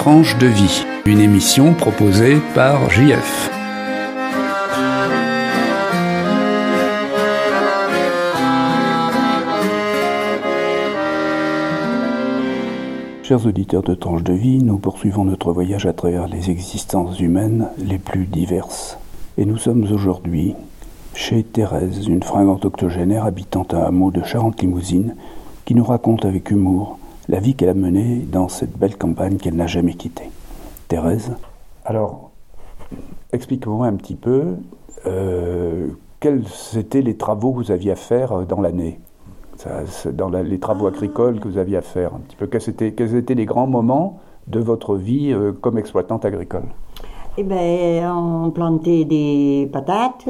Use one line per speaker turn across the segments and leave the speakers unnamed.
Tranche de vie, une émission proposée par JF. Chers auditeurs de Tranche de vie, nous poursuivons notre voyage à travers les existences humaines les plus diverses. Et nous sommes aujourd'hui chez Thérèse, une fringante octogénaire habitant un hameau de Charente-Limousine, qui nous raconte avec humour la vie qu'elle a menée dans cette belle campagne qu'elle n'a jamais quittée. Thérèse, alors, explique-moi un petit peu quels étaient les travaux que vous aviez à faire dans l'année, les travaux agricoles que vous aviez à faire, un petit peu. Quels étaient les grands moments de votre vie comme exploitante agricole?
Eh bien, on plantait des patates,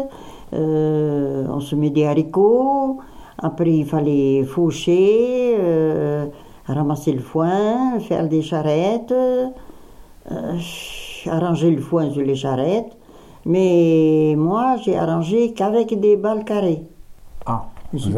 on semait des haricots, après il fallait faucher, ramasser le foin, faire des charrettes, arranger le foin sur les charrettes. Mais moi, j'ai arrangé qu'avec des balles carrées. Ah, vous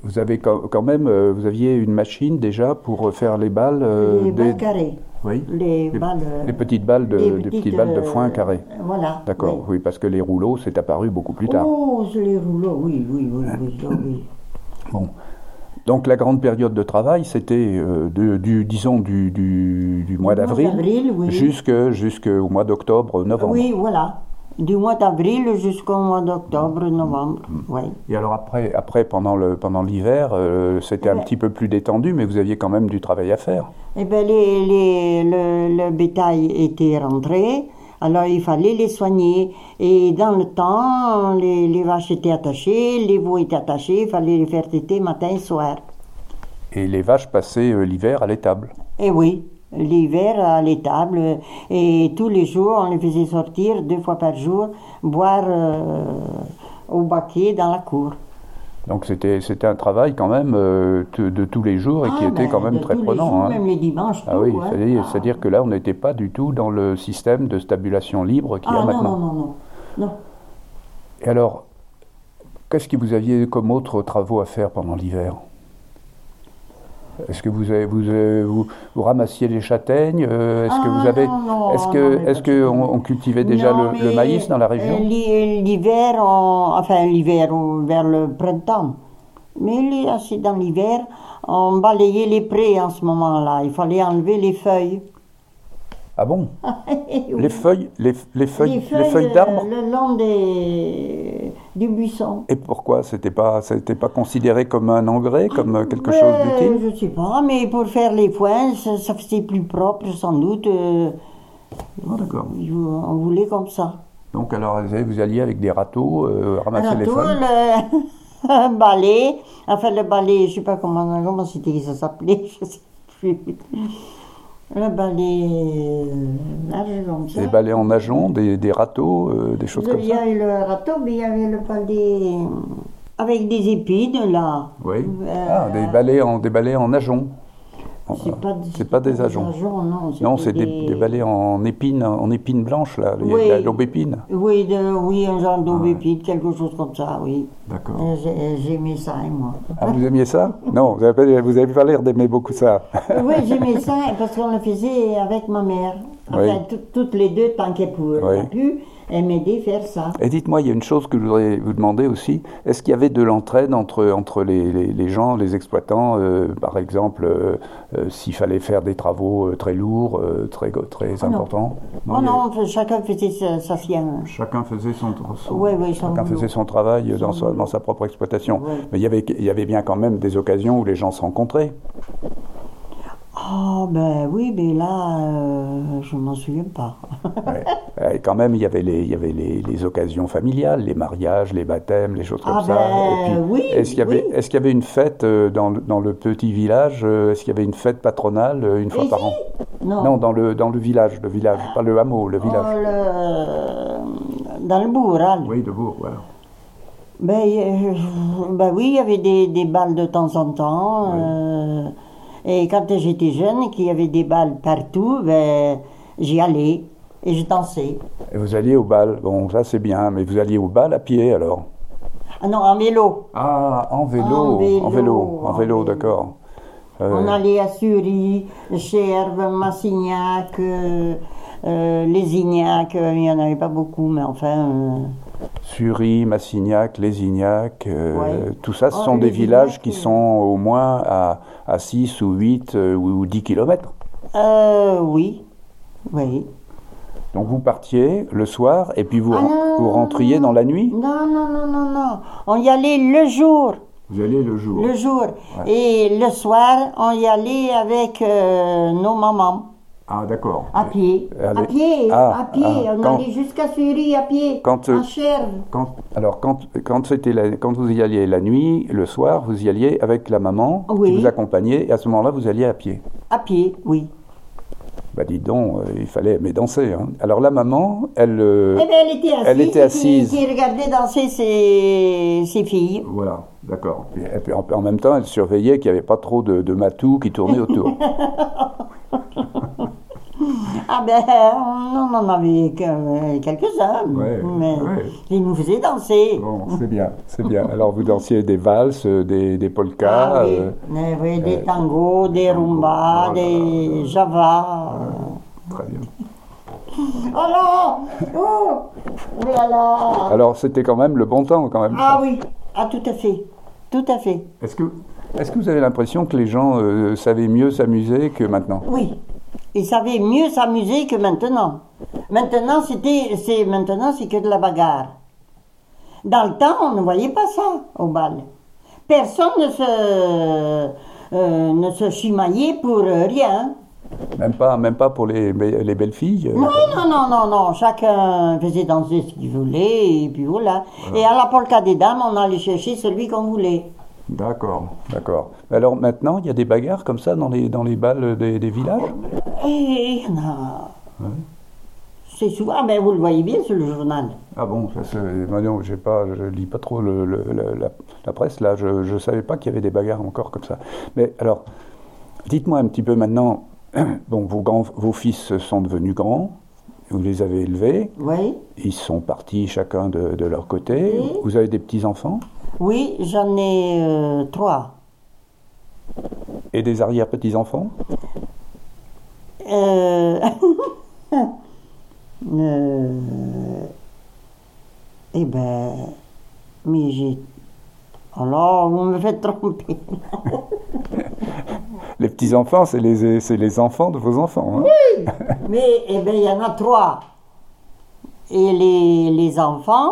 aviez une machine déjà pour faire les balles
Les balles carrées.
Oui.
Les
petites balles de foin carrées.
Voilà.
D'accord, oui, parce que les rouleaux, c'est apparu beaucoup plus tard.
Oh, les rouleaux, oui.
Bon. Donc la grande période de travail, c'était du mois d'avril
oui.
jusqu'au mois d'octobre, novembre.
Oui, voilà. Du mois d'avril jusqu'au mois d'octobre, novembre. Oui.
Et alors après pendant l'hiver, c'était un petit peu plus détendu, mais vous aviez quand même du travail à faire.
Eh bien, le bétail était rentré, alors il fallait les soigner. Et dans le temps, les vaches étaient attachées, les veaux étaient attachés, il fallait les faire téter matin et soir.
Et les vaches passaient l'hiver à l'étable?
Eh oui. L'hiver à l'étable, et tous les jours on les faisait sortir 2 fois par jour, boire au baquet dans la cour.
Donc c'était un travail quand même de tous les jours et qui était quand même très prenant.
Même les dimanches.
Ah oui, c'est-à-dire que là on n'était pas du tout dans le système de stabulation libre qu'il y a maintenant.
Non.
Et alors, qu'est-ce que vous aviez comme autres travaux à faire pendant l'hiver? Est-ce que vous ramassiez les châtaignes? Est-ce qu'on cultivait déjà le maïs dans la région?
L'hiver, vers le printemps. Mais dans l'hiver, on balayait les prés en ce moment-là. Il fallait enlever les feuilles.
Ah bon?
Oui.
Les feuilles d'arbres?
Le long du buisson.
Et pourquoi? C'était pas considéré comme un engrais, comme quelque chose d'utile?
Je sais pas, mais pour faire les foins, ça faisait plus propre sans doute.
D'accord.
On voulait comme ça.
Donc alors vous alliez avec des râteaux ramasser les feuilles?
Un balai, le balai, je sais pas comment c'était que ça s'appelait, je sais plus. Le balai comme ça.
Des balais en nageon, des râteaux, des choses comme ça.
Il y avait le râteau, mais il y avait le balai avec des épines là.
Oui. Des balais en nageon. C'est pas des ajoncs. Non, c'est des balais en épines blanches là, l'aubépine.
Oui, un genre d'aubépine, quelque chose comme ça, oui.
D'accord.
J'aimais ça, moi.
Ah, vous aimiez ça? Non, vous avez pas l'air d'aimer beaucoup ça.
Oui, j'aimais ça parce qu'on le faisait avec ma mère. Enfin, toutes les deux, tant qu'elle a pu, elle m'aidait à faire ça.
Et dites-moi, il y a une chose que je voudrais vous demander aussi. Est-ce qu'il y avait de l'entraide entre les gens, les exploitants, par exemple, s'il fallait faire des travaux très lourds, très importants?
Non, chacun faisait sa sienne.
Chacun faisait son
travail
travail dans sa propre exploitation. Oui. Mais il y avait bien quand même des occasions où les gens se rencontraient.
Oh, ben oui, mais là, je m'en souviens pas.
Et quand même, il y avait les occasions familiales, les mariages, les baptêmes, les choses comme ça. Et puis,
oui.
Est-ce qu'il y avait une fête dans le petit village? Est-ce qu'il y avait une fête patronale une fois par an? Non, dans le village, pas le hameau, le village.
Dans le bourg, hein?
Oui, le bourg, voilà.
Ben oui, il y avait des balles de temps en temps. Oui. Et quand j'étais jeune, qu'il y avait des balles partout, j'y allais et je dansais.
Et vous alliez au bal? Bon, ça c'est bien, mais vous alliez au bal à pied alors?
Ah non, en vélo.
Ah, en vélo, d'accord.
On allait à Sury, Cherves, Massignac, Lézignac, il n'y en avait pas beaucoup, mais enfin...
Sury, Massignac, Lézignac,
Ouais.
tout ça, ce
Oh,
sont des
Lézignac,
villages qui sont au moins à 6 ou 8 ou 10 kilomètres.
Oui, oui.
Donc vous partiez le soir et puis vous,
Ah non,
vous rentriez
non,
dans la nuit?
Non. On y allait le jour.
Vous allez le jour.
Le jour.
Ouais.
Et le soir, on y allait avec nos mamans.
Ah d'accord.
À pied.
Allez.
À pied.
Ah,
À pied.
ah,
On
quand-
allait jusqu'à Sury à pied.
Quand,
en Cherves.
Quand vous y alliez la nuit, le soir, vous y alliez avec la maman
Oui.
qui vous accompagnait et à ce moment-là, vous alliez à pied.
À pied, oui.
Bah dites donc, il fallait aimer danser. Hein. Alors la maman, elle...
Eh bien, elle était assise.
Elle était assise.
Qui regardait danser ses filles.
Voilà, d'accord. Et puis en même temps, elle surveillait qu'il n'y avait pas trop de matous qui tournaient autour.
Ah ben, on en avait quelques-uns.
Ouais,
mais
ouais.
ils nous faisaient danser.
Bon, c'est bien, c'est bien. Alors vous dansiez des valses, des polkas.
Ah oui, oui, des tangos, des rumbas,
oh là
des
là.
javas.
Très bien.
Oh là! Oh là là!
Alors c'était quand même le bon temps, quand même.
Ah oui, ah tout à fait, tout à fait.
Est-ce que vous avez l'impression que les gens savaient mieux s'amuser que maintenant?
Oui, ils savaient mieux s'amuser que maintenant. Maintenant, c'est que de la bagarre. Dans le temps, on ne voyait pas ça au bal. Personne ne se chimaillait pour rien.
Même pas pour les belles filles.
Non. Chacun faisait danser ce qu'il voulait, et puis voilà. Et à la polka des dames, on allait chercher celui qu'on voulait.
D'accord. Alors maintenant, il y a des bagarres comme ça dans les bals des villages?
Et il y en a.
Ouais.
C'est souvent, mais vous le voyez bien sur le journal.
Ah bon, ça c'est... non, je lis pas trop la presse là, je savais pas qu'il y avait des bagarres encore comme ça. Mais alors, dites-moi un petit peu maintenant, bon, vos fils sont devenus grands, vous les avez élevés,
Oui.
ils sont partis chacun de leur côté,
Oui.
vous avez des petits-enfants
Oui, j'en ai 3.
et des arrière-petits-enfants?
Eh ben, mais j'ai... Alors, vous me faites tromper.
Les petits-enfants, c'est les enfants de vos enfants. Hein?
Mais, eh ben, il y en a 3. Et les enfants,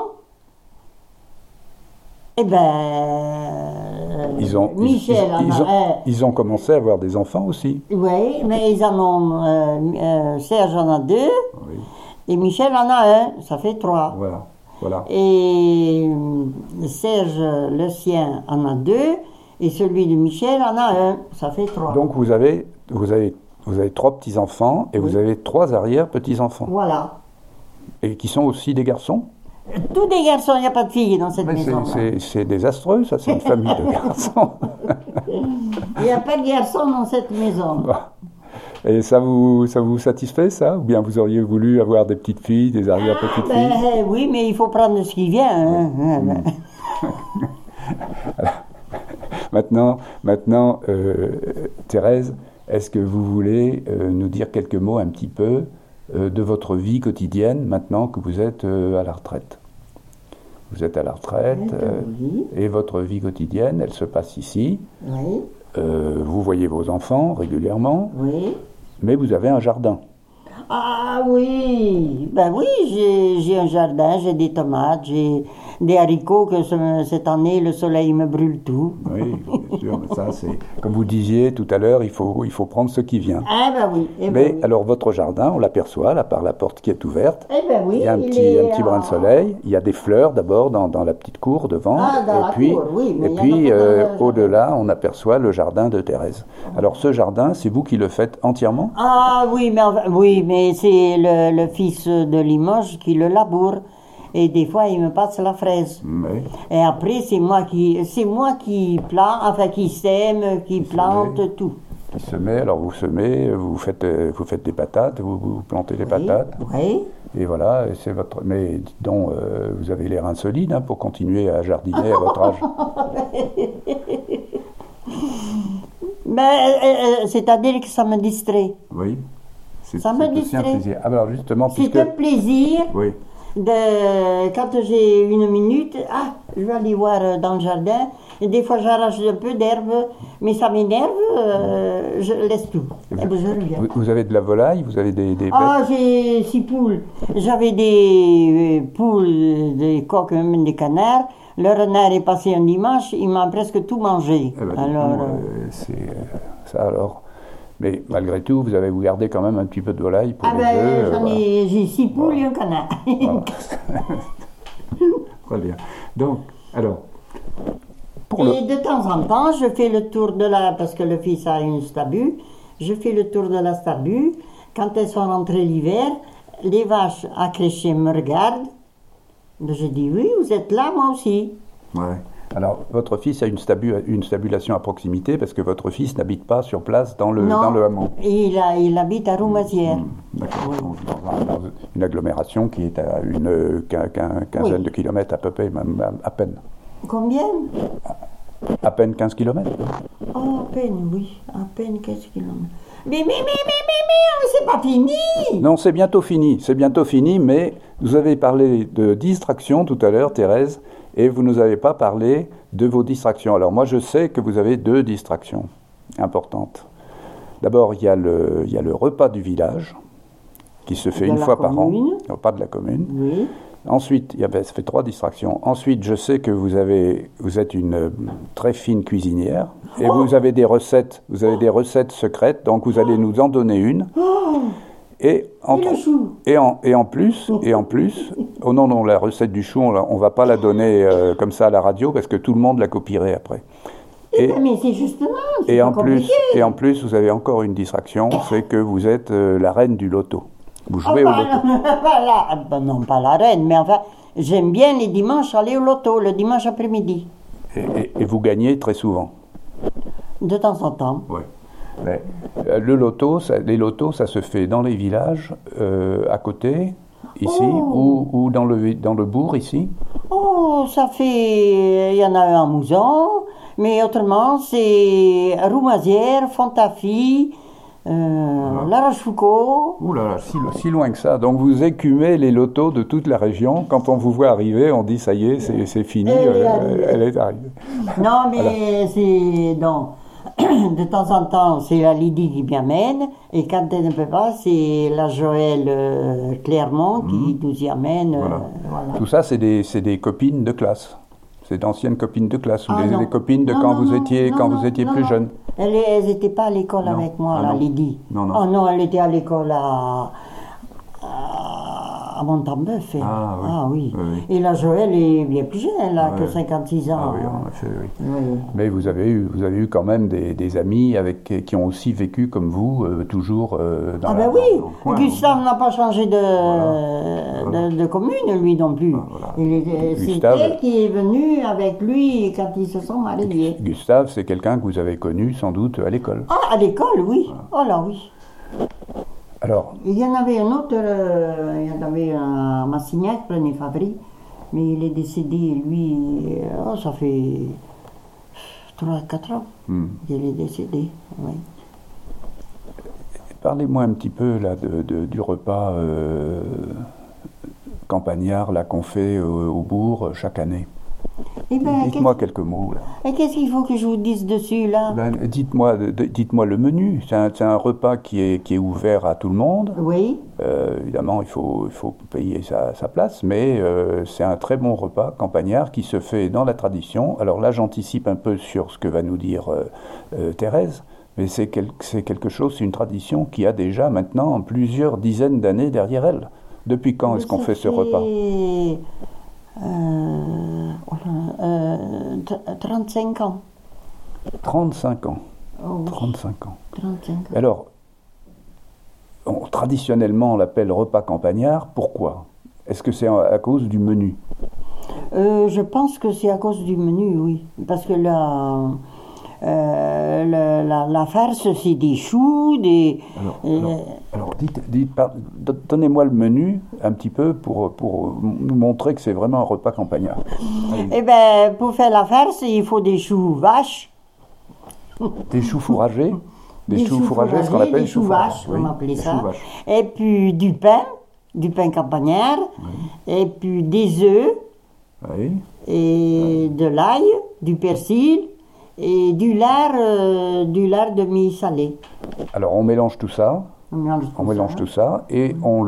eh ben... Michel en a un.
Ils ont commencé à avoir des enfants aussi.
Oui, mais ils en ont... Serge en a 2,
Oui.
et Michel en a 1, ça fait 3.
Voilà.
Et Serge, le sien, en a 2, et celui de Michel en a 1, ça fait 3.
Donc vous avez 3 petits-enfants et
Oui.
vous avez 3 arrière-petits-enfants.
Voilà.
Et qui sont aussi des garçons?
Tous des garçons, il n'y a pas de filles dans cette
Mais
maison.
c'est désastreux, ça, c'est une famille de garçons.
Il n'y a pas de garçons dans cette maison.
Et ça vous satisfait, ça? Ou bien vous auriez voulu avoir des petites filles, des arrière-petites filles?
Ben, oui, mais il faut prendre ce qui vient. Hein.
Maintenant, Thérèse, est-ce que vous voulez nous dire quelques mots un petit peu de votre vie quotidienne maintenant que vous êtes à la retraite? Vous êtes à la retraite
Oui.
et votre vie quotidienne, elle se passe ici.
Oui,
Vous voyez vos enfants régulièrement,
oui.
mais vous avez un jardin.
Ah oui, ben oui, j'ai un jardin, j'ai des tomates, j'ai des haricots que cette année le soleil me brûle tout.
Oui, bien sûr, mais ça c'est... Comme vous disiez tout à l'heure, il faut prendre ce qui vient.
Ah ben oui, eh ben
Mais
oui.
alors votre jardin, on l'aperçoit là par la porte qui est ouverte.
Eh ben oui,
Il y a un
il
petit
est
brin de soleil, il y a des fleurs d'abord dans la petite cour devant,
Ah, dans la
puis,
cour, oui, mais
et
il y en a
puis
pas dans le jardin.
au-delà, on aperçoit le jardin de Thérèse. Alors ce jardin, c'est vous qui le faites entièrement?
Ah oui, mais c'est le fils de Limoges qui le laboure. Et des fois, il me passe la fraise.
Oui.
Et après, c'est moi qui plante, enfin qui sème, qui plante
semez.
tout.
Qui semez, alors vous semez, vous faites des patates, vous plantez des patates.
Oui.
Et voilà, et c'est votre... Mais dites donc, vous avez les reins solides hein, pour continuer à jardiner à votre âge.
C'est-à-dire que ça me distrait.
Oui.
Ça me
aussi un
distrait.
plaisir. Ah, alors justement,
C'est
puisque...
un plaisir.
Oui.
Quand j'ai une minute, je vais aller voir dans le jardin. Et des fois, j'arrache un peu d'herbe, mais ça m'énerve, je laisse tout. Et puis je reviens.
Vous avez de la volaille, vous avez des bêtes?
J'ai 6 poules. J'avais des poules, des coqs, même des canards. Le renard est passé un dimanche, il m'a presque tout mangé.
Eh ben,
Alors,
c'est ça alors. Mais malgré tout, vous gardez quand même un petit peu de volaille pour les œufs.
J'ai 6 poules et un canard.
Voilà. Très bien. Donc, alors,
Et de temps en temps, je fais le tour de parce que le fils a une stabule, je fais le tour de la stabule. Quand elles sont rentrées l'hiver, les vaches accréchées me regardent. Je dis oui, vous êtes là, moi aussi.
ouais. Alors, votre fils a une stabulation à proximité parce que votre fils n'habite pas sur place dans le hameau.
Il habite à Roumazières.
D'accord. Dans une agglomération qui est à une quinzaine de kilomètres à peu près, même à peine.
Combien?
À peine 15 kilomètres.
Oh, à peine, oui. À peine 15 kilomètres. Mais, c'est pas fini!
Non, c'est bientôt fini. C'est bientôt fini, mais vous avez parlé de distraction tout à l'heure, Thérèse, et vous ne nous avez pas parlé de vos distractions. Alors moi, je sais que vous avez 2 distractions importantes. D'abord, il y a le repas du village, qui se fait une fois par an. Le repas de la commune.
Oui.
Ensuite, ça fait 3 distractions. Ensuite, je sais que vous êtes une très fine cuisinière et vous avez des recettes secrètes. Donc, vous allez nous en donner une. Et en plus, oh non, la recette du chou, on va pas la donner comme ça à la radio parce que tout le monde la copierait après.
Mais c'est justement, c'est pas compliqué.
Et en plus, vous avez encore une distraction, c'est que vous êtes la reine du loto. Vous jouez au loto.
Non, pas la reine, mais enfin, j'aime bien les dimanches aller au loto, le dimanche après-midi.
Et vous gagnez très souvent.
De temps en temps.
Oui. Mais, les lotos, ça se fait dans les villages, à côté, ici, ou dans le bourg, ici.
Oh, il y en a un à Mouzon, mais autrement, c'est Roumazières, Fontafie, La Rochefoucauld.
Ouh là là, si loin que ça. Donc vous écumez les lotos de toute la région. Quand on vous voit arriver, on dit ça y est, c'est fini, elle est arrivée.
Non, mais c'est... Non. De temps en temps, c'est la Lydie qui m'y amène, et quand elle ne peut pas, c'est la Joëlle Clermont qui nous y amène.
Voilà. Tout ça, c'est des copines de classe. C'est d'anciennes copines de classe, ou des copines de quand vous étiez plus jeune.
Elles n'étaient pas à l'école avec moi, la Lydie.
Non.
Oh non, elle était à l'école à Montambeuf.
Ah oui. Oui.
Et la Joëlle est bien plus jeune, elle a que 56 ans.
Ah oui, en effet, oui.
Oui.
Mais vous avez eu quand même des amis qui ont aussi vécu comme vous, toujours dans
dans le coin. Gustave n'a pas changé de commune, lui non plus. C'est elle qui est venue avec lui quand ils se sont mariés.
Gustave, c'est quelqu'un que vous avez connu sans doute à l'école.
Ah, à l'école, oui. Oh là, oui.
Alors,
il y en avait un autre, il y en avait un Massignac, René Favry, mais il est décédé, lui, ça fait 3-4 ans qu'il est décédé. Oui.
Parlez-moi un petit peu là, du repas campagnard là, qu'on fait au bourg chaque année. Dites-moi quelques mots. Là.
Et qu'est-ce qu'il faut que je vous dise dessus, là?
Dites-moi le menu. C'est un repas qui est ouvert à tout le monde.
Oui.
Évidemment, il faut payer sa place, mais c'est un très bon repas campagnard qui se fait dans la tradition. Alors là, j'anticipe un peu sur ce que va nous dire Thérèse, mais c'est quelque chose, c'est une tradition qui a déjà maintenant plusieurs dizaines d'années derrière elle. Depuis quand est-ce qu'on fait ce repas?
35 ans.
35 ans.
Oh,
35 ans.
35 ans.
Alors, traditionnellement, on l'appelle repas campagnard. Pourquoi? Est-ce que c'est à cause du menu?
Je pense que c'est à cause du menu, oui. Parce que la farce, c'est des choux, des...
Alors donnez-moi le menu un petit peu pour nous montrer que c'est vraiment un repas campagnard.
Eh bien, pour faire la farce, il faut des choux vaches,
Des choux fourragés. Des choux fourragés, ce qu'on appelle
des choux vaches,
oui,
on appelait
des
ça.
choux vaches.
Et puis du pain campagnard, et puis des œufs,
Oui.
et de l'ail, du persil, et du lard demi-salé.
Alors on mélange tout ça. On mélange tout ça et on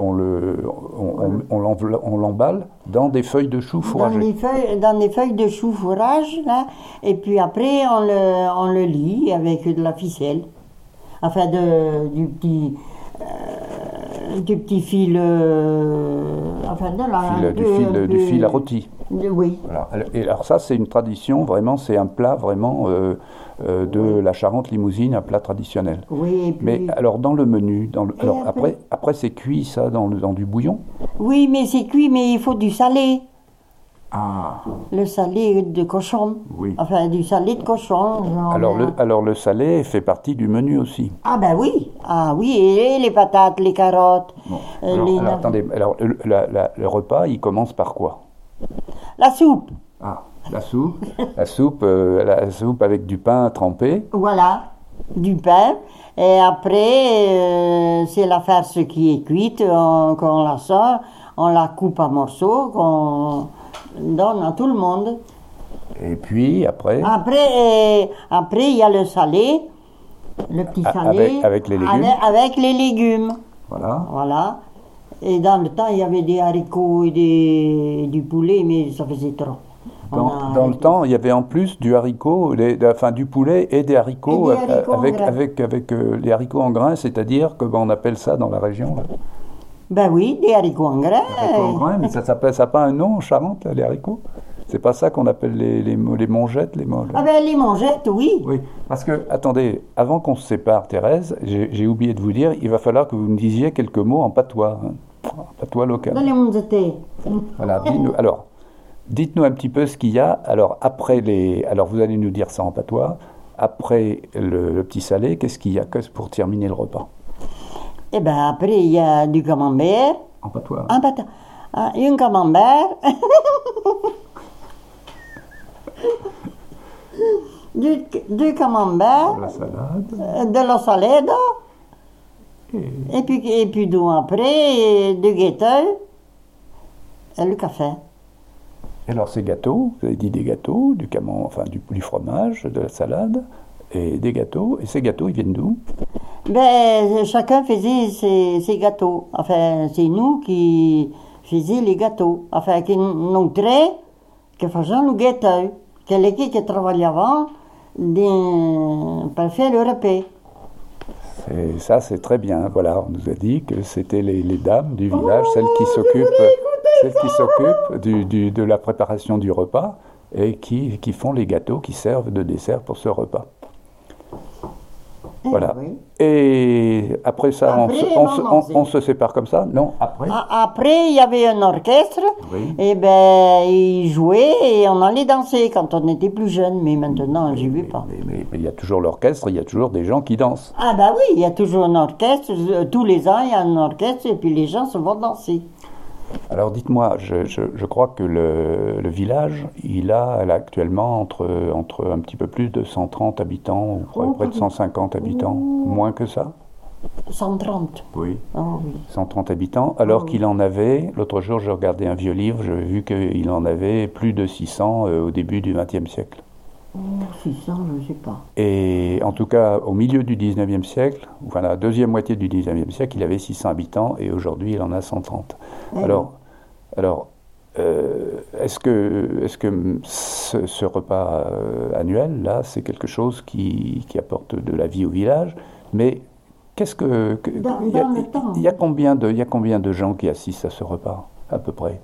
l'emballe dans des feuilles de choux fourragées.
Dans des feuilles de chou fourrage, là, et puis après on le lie avec de la ficelle, enfin du petit fil,
Du fil à rôti.
Oui.
Voilà. Et alors ça c'est une tradition, vraiment, c'est un plat vraiment de la Charente limousine, un plat traditionnel.
Oui, et puis,
Mais alors dans le menu, alors
après-
après c'est cuit ça dans du bouillon.
oui, mais c'est cuit, mais il faut du salé.
Ah.
Le salé de cochon.
Oui.
Enfin, du salé de cochon. genre,
Alors le salé fait partie du menu aussi.
Ah ben oui. Ah oui, et les patates, les carottes.
Bon.
les
Attendez, alors le repas il commence par quoi?
La soupe.
Ah, la soupe. la soupe avec du pain trempé.
Voilà, du pain. Et après, c'est la farce qui est cuite, qu'on la sort, on la coupe en morceaux, qu'on donne à tout le monde.
Et puis après,
Après, il y a le salé, le petit salé.
avec les légumes.
Avec les légumes.
voilà.
Voilà. Et dans le temps, il y avait des haricots et du poulet, mais ça faisait trop.
Dans le temps, il y avait en plus du haricot, du poulet et des haricots,
Et des haricots en grains.
avec les haricots en grains, c'est-à-dire, comment on appelle ça dans la région là?
Ben oui, des haricots en grains.
Haricots en grains, mais ça n'a pas un nom en Charente, là, les haricots? C'est pas ça qu'on appelle les mongettes, les molles?
Ah ben les mangettes, oui.
Oui, parce que, attendez, avant qu'on se sépare, Thérèse, j'ai oublié de vous dire, il va falloir que vous me disiez quelques mots en patois, hein, en patois local.
Dans les mongettes.
Voilà, alors, dites-nous un petit peu ce qu'il y a. Alors, alors vous allez nous dire ça en patois. Après le petit salé, qu'est-ce qu'il y a pour terminer le repas?
Et ben après, il y a du camembert.
En patois.
Un camembert. du camembert.
De la salade.
De la salade. Et puis donc après, du gâteau. Et le café.
Et alors, ces gâteaux, vous avez dit des gâteaux, du fromage, de la salade, et des gâteaux. Et ces gâteaux, ils viennent d'où?
Ben, chacun faisait ses gâteaux. Enfin, c'est nous qui faisions les gâteaux. Enfin, qui nous faisions le gâteau. Quelqu'un qui travaillait avant pour faire le repas.
Et ça, c'est très bien. Voilà, on nous a dit que c'était les dames du village, celles qui s'occupent de la préparation du repas et qui font les gâteaux qui servent de dessert pour ce repas. Voilà.
Oui.
Et après ça, on se sépare comme ça? Non, après?
Après, il y avait un orchestre.
Oui.
Et ben, ils jouaient et on allait danser quand on était plus jeune. Mais maintenant, j'y vais pas.
Mais il y a toujours l'orchestre, il y a toujours des gens qui dansent.
Ah bah oui, il y a toujours un orchestre. Tous les ans, il y a un orchestre et puis les gens se vont danser.
Alors dites-moi, je crois que le village, il a actuellement entre un petit peu plus de 130 habitants, ou près de 150 habitants, moins que ça?
130.
Oui.
Oh oui.
130 habitants, alors qu'il en avait, l'autre jour je regardais un vieux livre, j'ai vu qu'il en avait plus de 600 au début du XXe siècle.
Oh, 600, je ne sais pas.
Et en tout cas, au milieu du XIXe siècle, enfin la deuxième moitié du XIXe siècle, il avait 600 habitants et aujourd'hui il en a 130. Alors, est-ce que ce repas annuel, là, c'est quelque chose qui apporte de la vie au village? Mais qu'est-ce que...
Dans le temps.
Il y a combien de gens qui assistent à ce repas, à peu près?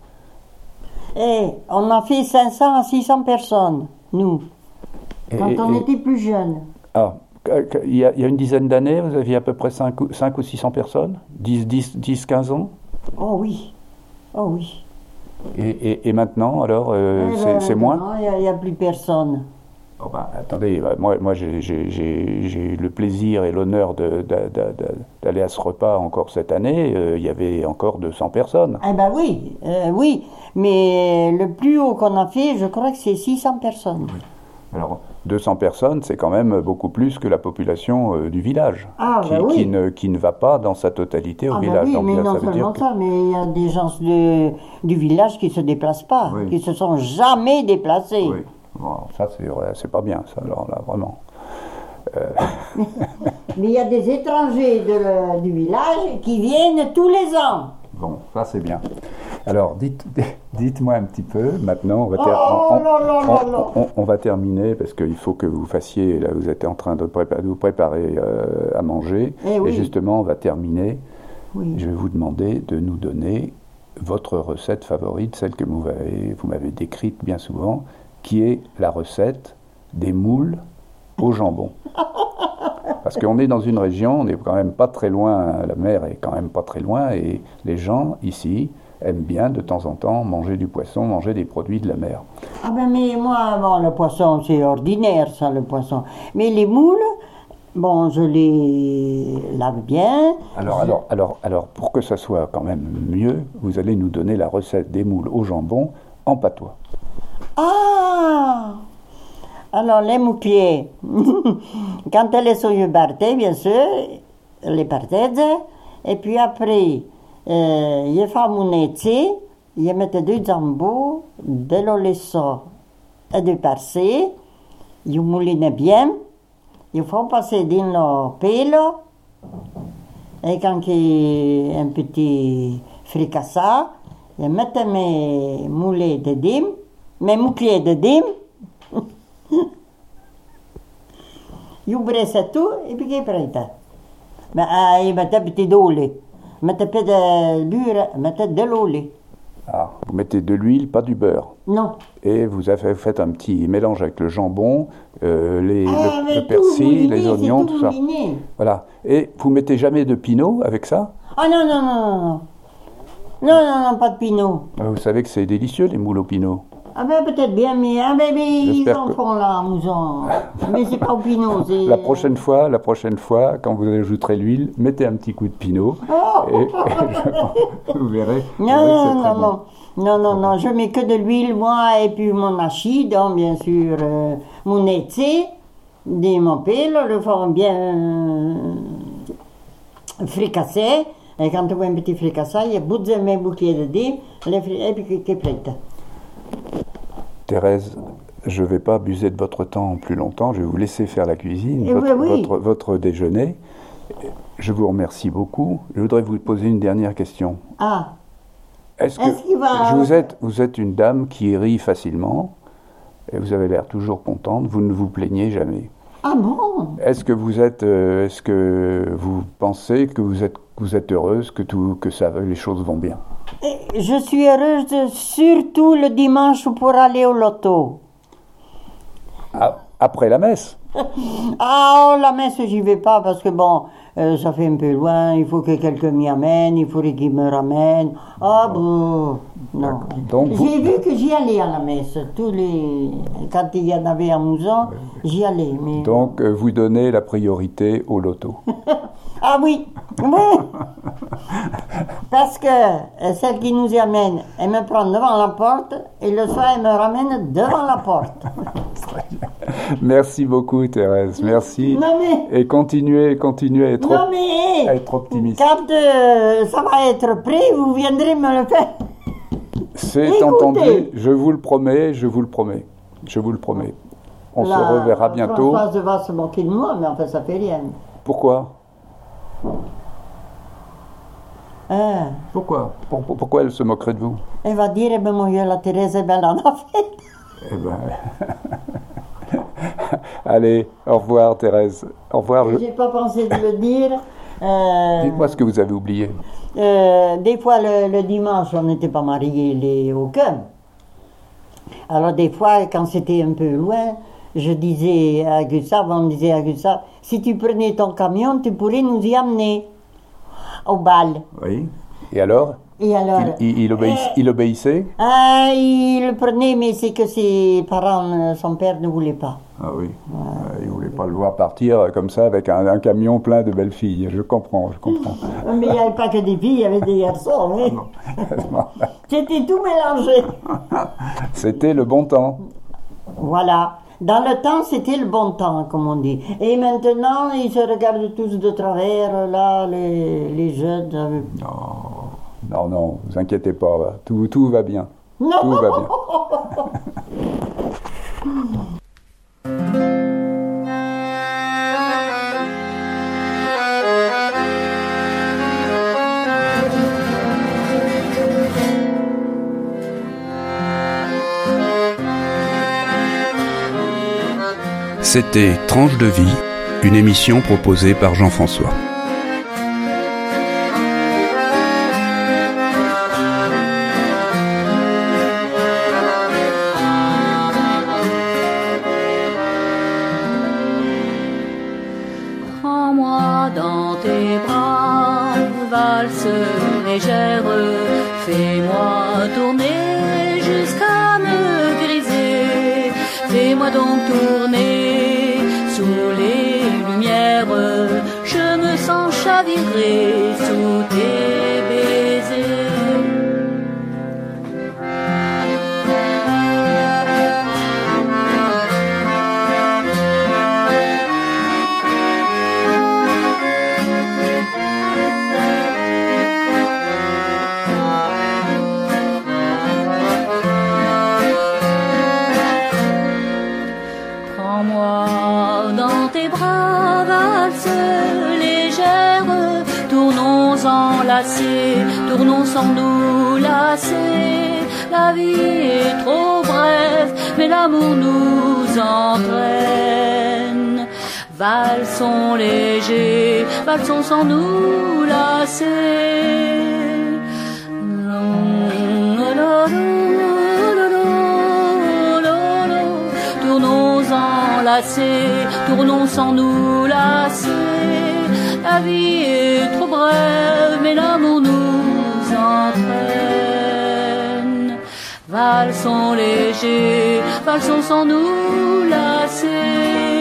On a fait 500 à 600 personnes, nous, quand on était plus jeunes.
Ah, il y a une dizaine d'années, vous aviez à peu près 5 ou 600 personnes? 10, 15 ans?
Oh oui. Oh oui.
Et maintenant, alors, c'est moins?
Non, il n'y a plus personne.
Oh ben, attendez, moi j'ai eu le plaisir et l'honneur d'aller à ce repas encore cette année. Il y avait encore 200 personnes.
Eh ben oui, oui. Mais le plus haut qu'on a fait, je crois que c'est 600 personnes.
Alors, 200 personnes, c'est quand même beaucoup plus que la population du village,
Ah, ben oui.
qui ne va pas dans sa totalité au
Ah ben
village.
oui,
Donc,
mais
ça
non
veut dire
seulement
que-
ça, mais il y a des gens du village qui se déplacent pas,
Oui.
qui se sont jamais déplacés.
Oui, bon, ça c'est vrai, c'est pas bien, ça, alors là, vraiment.
Mais il y a des étrangers du village qui viennent tous les ans.
Bon, ça c'est bien. Alors, dites-moi un petit peu, maintenant,
Oh là là là là.
on va terminer, parce qu'il faut que vous fassiez, là vous êtes en train de vous préparer à manger,
Eh oui.
et justement on va terminer.
Oui.
Je vais vous demander de nous donner votre recette favorite, celle que vous m'avez décrite bien souvent, qui est la recette des moules au jambon. Parce qu'on est dans une région, on n'est quand même pas très loin, la mer est quand même pas très loin, et les gens ici aiment bien de temps en temps manger du poisson, manger des produits de la mer.
Ah ben mais moi, bon, le poisson, c'est ordinaire ça, le poisson. Mais les moules, bon, je les lave bien.
Alors, pour que ça soit quand même mieux, vous allez nous donner la recette des moules au jambon en patois.
Ah! Alors, les moucliers, quand elles sont partées, bien sûr, les partez, et puis après, je fais mon étier, je mets du jambon, de l'olio et du persil, je mouline bien, je fais passer dans le pelo, et quand il y a un petit fricassat, je mets mes moulets dedans, mes moucliers dedans, io prese tu e perché prete? Ma io mette petit d'olio, mette un peu de beurre, mette de l'olio.
Ah, vous mettez de l'huile, pas du beurre.
Non.
Et vous faites un petit mélange avec le jambon,
Mais
le
tout
persil,
mouliné,
les oignons,
c'est
tout ça.
mouliné.
Voilà. Et vous mettez jamais de pinot avec ça?
Ah non, non, non, non, non. Non, non, non, pas de pinot.
Vous savez que c'est délicieux, les moules au pinot.
Ah ben peut-être bien, mais ils
J'espère
en
que-
font là, mousson. Mais c'est pas au pinot, c'est...
La prochaine fois, quand vous ajouterez l'huile, mettez un petit coup de pinot.
Oh.
Vous verrez.
Non,
vous verrez que c'est
non,
très
non,
bon.
non. Non, non, non, je mets que de l'huile, moi, et puis mon acide, hein, bien sûr, mon étier, de mon pelo, le font bien fricassé. Et quand tu vois un petit fricassé, il y a beaucoup de mes bouquets dedans, et puis qui prête.
Thérèse, je ne vais pas abuser de votre temps plus longtemps, je vais vous laisser faire la cuisine,
Eh oui.
votre déjeuner. Je vous remercie beaucoup. Je voudrais vous poser une dernière question.
Ah,
Est-ce
Est-ce qu'il va-
vous êtes une dame qui rit facilement et vous avez l'air toujours contente, vous ne vous plaignez jamais.
ah bon?
Est-ce que vous pensez que vous êtes heureuse, que les choses vont bien?
Et je suis heureuse surtout le dimanche pour aller au loto.
Après la messe?
Ah, oh, la messe, j'y vais pas parce que bon, ça fait un peu loin, il faut que quelqu'un m'y amène, il faudrait qu'il me ramène. Ah bon, non.
Donc vous-
J'ai vu que j'y allais à la messe, quand il y en avait à Mouzon, j'y allais. Mais...
Donc vous donnez la priorité au loto.
Ah oui, oui. Parce que celle qui nous y amène, elle me prend devant la porte et le soir, elle me ramène devant la porte.
Merci beaucoup Thérèse, merci.
Non mais...
Et continuez à être,
Non mais,
à être optimiste.
quand ça va être prêt, vous viendrez me le faire.
C'est
Écoutez.
entendu, je vous le promets. On se reverra bientôt.
Françoise va se moquer de moi, mais enfin ça fait rien.
Pourquoi?
Hein,
Pourquoi elle se moquerait de vous?
elle va dire, eh ben mon Dieu, la Thérèse est belle en affaire.
Eh ben... Allez, au revoir Thérèse. Au revoir.
J'ai pas pensé de le dire.
Dites-moi ce que vous avez oublié.
Des fois, le dimanche, on n'était pas mariés aucun. Alors, des fois, quand c'était un peu loin, je disais à Gustave, on me disait à Gustave, si tu prenais ton camion, tu pourrais nous y amener au bal.
Oui. Et alors?
Et alors,
Il obéissait?
ah, il le prenait, mais c'est que ses parents, son père ne voulait pas.
Ah oui. Il ne voulait pas le voir partir comme ça avec un camion plein de belles filles. Je comprends.
Mais il n'y avait pas que des filles, il y avait des garçons. Mais... C'était tout mélangé.
C'était le bon temps.
Voilà. Dans le temps, c'était le bon temps, comme on dit. Et maintenant, ils se regardent tous de travers, là, les jeunes.
Non, vous inquiétez pas, tout va bien.
Non.
Tout va bien.
C'était Tranche de vie, une émission proposée par Jean-François.
Prends-moi dans tes bras, valse légère, fais-moi tourner jusqu'à me griser, fais-moi donc tourner sous les lumières, je me sens chavirer sous tes baisers. Prends-moi dans tes bras, valse légère, tournons enlacés, tournons sans nous lasser. La vie est trop brève, mais l'amour nous entraîne. Valsons légers, valsons sans nous lasser. Tournons enlacés, tournons sans nous lasser. La vie est trop brève, mais l'amour nous entraîne. Valsons légers, valsons sans nous lasser.